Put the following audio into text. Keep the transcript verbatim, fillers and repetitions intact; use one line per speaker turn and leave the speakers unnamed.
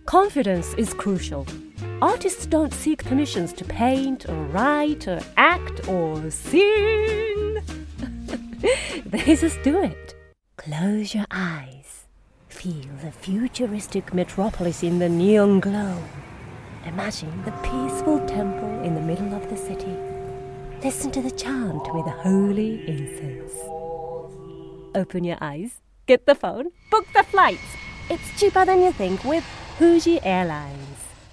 Confidence is crucial. Artists don't seek permissions to paint or write or act or sing. They just do it. Close your eyes. Feel the futuristic metropolis in the neon glow. Imagine the peaceful temple in the middle of the city. Listen to the chant with the holy incense. Open your eyes, get the phone, book the flights. It's cheaper than you think with Fuji Airlines.